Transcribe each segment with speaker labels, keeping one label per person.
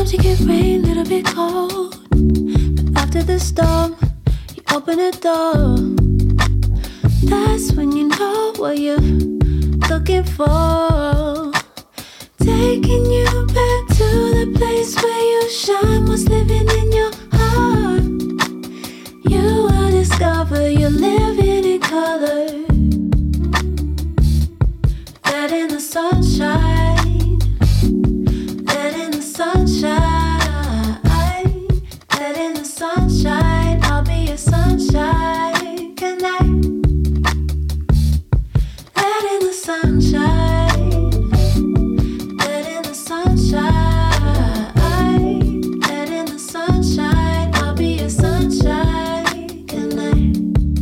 Speaker 1: Sometimes you get rain, little bit cold, but after the storm, you open a door. That's when you know what you're looking for. Taking you back to the place where you shine. What's living in your heart? You will discover you're living in color. Let in the sunshine. Let in the sunshine. Let in the sunshine. I'll be your sunshine. Good night. Let in the sunshine. Let in the sunshine. Let in the sunshine. I'll be your sunshine. Good night.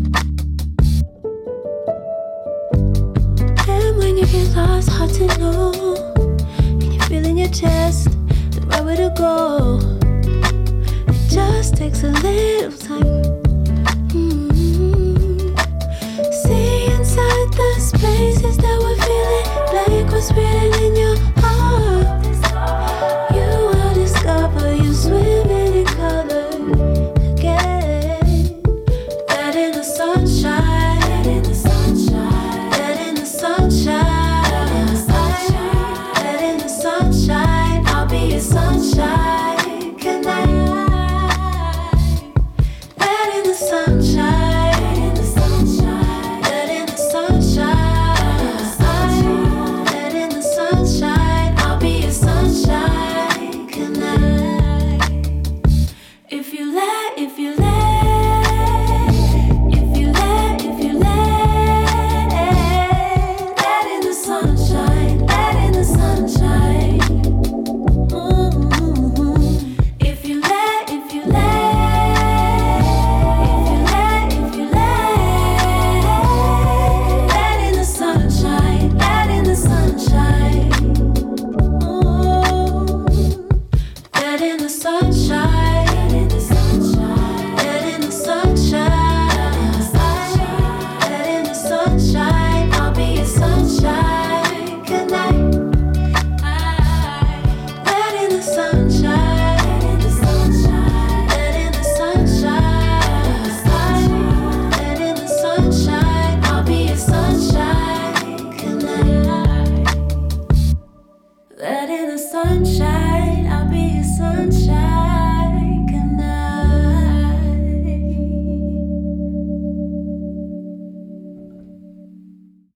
Speaker 1: And when you get lost, hard to know. Can you feel in your chest the right way to go? It just takes a little time. See inside the spaces that we're feeling, like what's written in your heart. You will discover you're swimming in color again. Let in the sunshine. Let in the sunshine. Let in the sunshine. Let in the sunshine. I'll be your sunshine. Good night. Let in the sunshine. Let in the sunshine. Let in the sunshine. Let in the sunshine. I'll be your sunshine. Good night. If you let, if you let, if you let, if you let in the sunshine. Let in the sunshine. If you let, if you let, if you let in the sunshine. Let in the sunshine. Let in the sunshine.